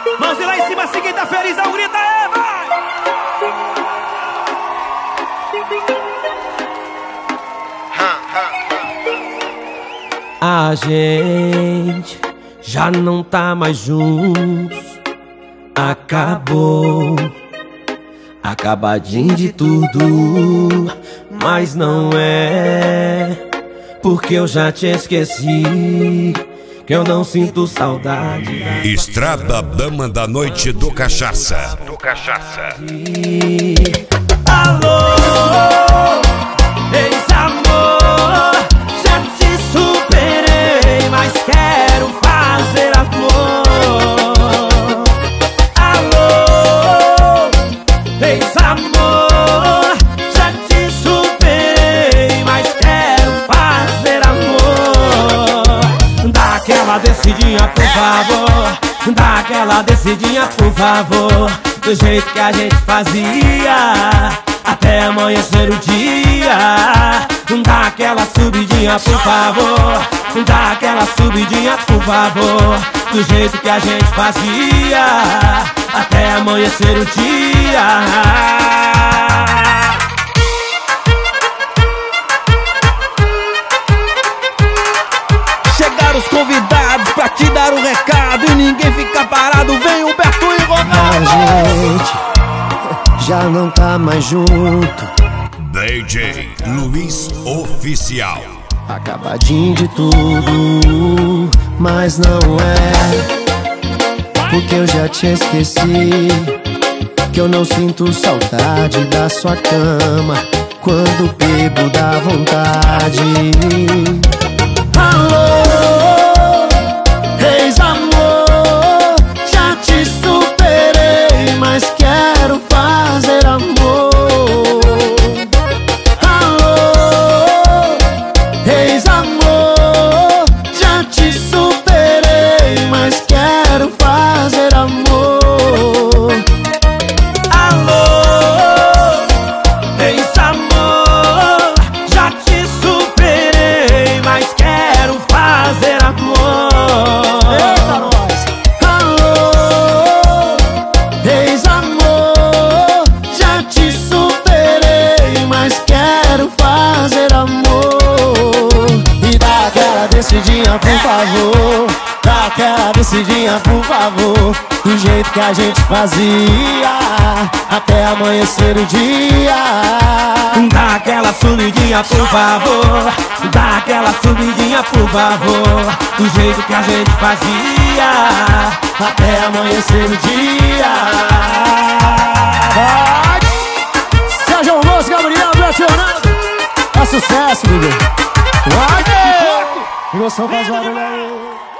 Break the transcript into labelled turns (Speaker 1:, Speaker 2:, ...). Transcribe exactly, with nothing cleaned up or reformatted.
Speaker 1: Mãozinha lá em cima, assim quem tá feliz, não grita, é, vai! A gente já não tá mais juntos. Acabou, acabadinho de tudo. Mas não é porque eu já te esqueci que eu não sinto saudade.
Speaker 2: Estrada Dama da Noite do Cachaça.
Speaker 3: Do Cachaça.
Speaker 1: Alô, ex-amor, já te superei, mas quero fazer amor. Alô, ex-amor, já te superei, mas quero fazer amor. Dá aquela descidinha, por favor. Dá aquela descidinha, por favor. Do jeito que a gente fazia, até amanhecer o dia. Dá aquela subidinha, por favor. Dá aquela subidinha, por favor. Do jeito que a gente fazia, até amanhecer o dia. Chegaram os convidados pra te dar um recado e ninguém fica parado. Vem Humberto e Ronaldo.
Speaker 4: A gente já não tá mais junto.
Speaker 2: D J Luiz Oficial.
Speaker 4: Acabadinho de tudo, mas não é porque eu já te esqueci que eu não sinto saudade da sua cama quando bebo dá vontade. Alô, ex-amor, já te superei, mas quero fazer amor. Alô, ex-amor, já te superei, mas quero fazer amor.
Speaker 1: Alô, ex-amor, já te superei, mas quero fazer amor.
Speaker 4: Eita, nós! Alô, ex-amor, já te superei, mas quero fazer amor. E dá aquela descidinha, por favor. Dá aquela descidinha, por favor. Do jeito que a gente fazia, até amanhecer o dia.
Speaker 1: Dá aquela subidinha, por favor. Dá aquela subidinha, por favor. Do jeito que a gente fazia,
Speaker 4: Até amanhecer o dia. Vai! Sérgio Alonso, Gabriel, Betionado. É sucesso, bebê. Vai! Emoção faz barulho aí.